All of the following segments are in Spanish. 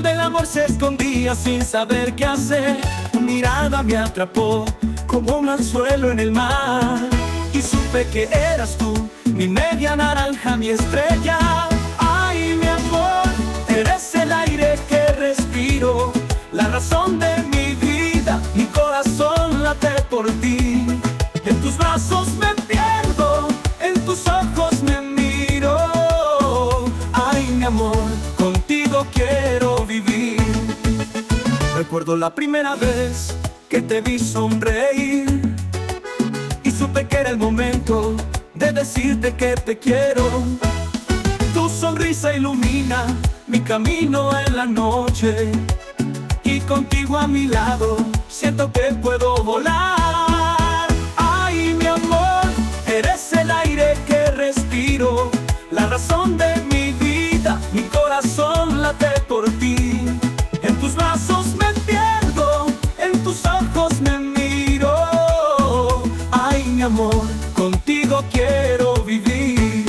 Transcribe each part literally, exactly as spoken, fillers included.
donde el amor se escondía sin saber qué hacer. Tu mirada me atrapó como un anzuelo en el mar, y supe que eras tú, mi media naranja, mi estrella. Ay, mi amor, eres el aire que respiro, la razón de mi vida, mi corazón late por ti. En tus brazos me pierdo, en tus ojos me miro. Ay, mi amor, contigo quiero vivir. Recuerdo la primera vez que te vi sonreír, y supe que era el momento de decirte que te quiero. Tu sonrisa ilumina mi camino en la noche, y contigo a mi lado siento que puedo volar. Ay, mi amor, eres el aire que respiro, la razón de mi vida, mi corazón late por ti. En tus brazos me pierdo, en tus ojos me miro. Ay, mi amor, contigo quiero vivir.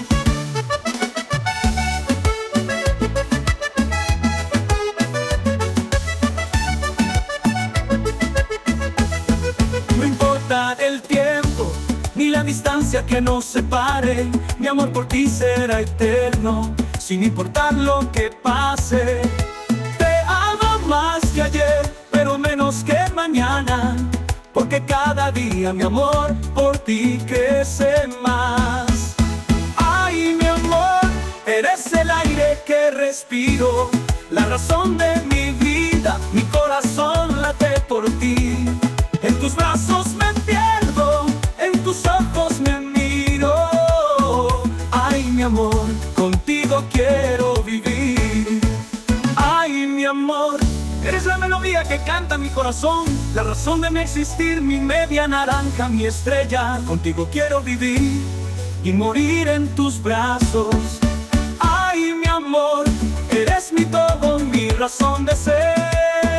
No importa el tiempo ni la distancia que nos separe, mi amor por ti será eterno, sin importar lo que pase. Te amo más que ayer, pero menos que mañana, porque cada día, mi amor, por ti crece más. Ay, mi amor, eres el aire que respiro, la razón de mi vida, mi corazón late por ti. En tus brazos me pierdo, en tus ojos me miro. Ay, mi amor, contigo quiero vivir. Ay, mi amor, eres la melodía que canta mi corazón, la razón de mi existir, mi media naranja, mi estrella. Contigo quiero vivir y morir en tus brazos. Ay, mi amor, eres mi todo, mi razón de ser.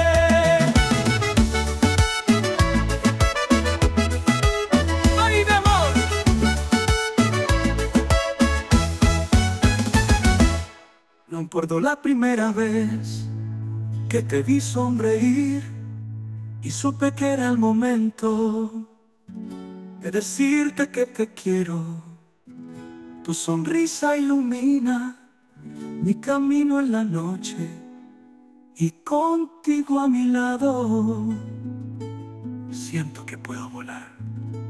Ay, mi amor. No importa la primera vez que te vi sonreír, y supe que era el momento de decirte que te quiero. Tu sonrisa ilumina mi camino en la noche, y contigo a mi lado siento que puedo volar.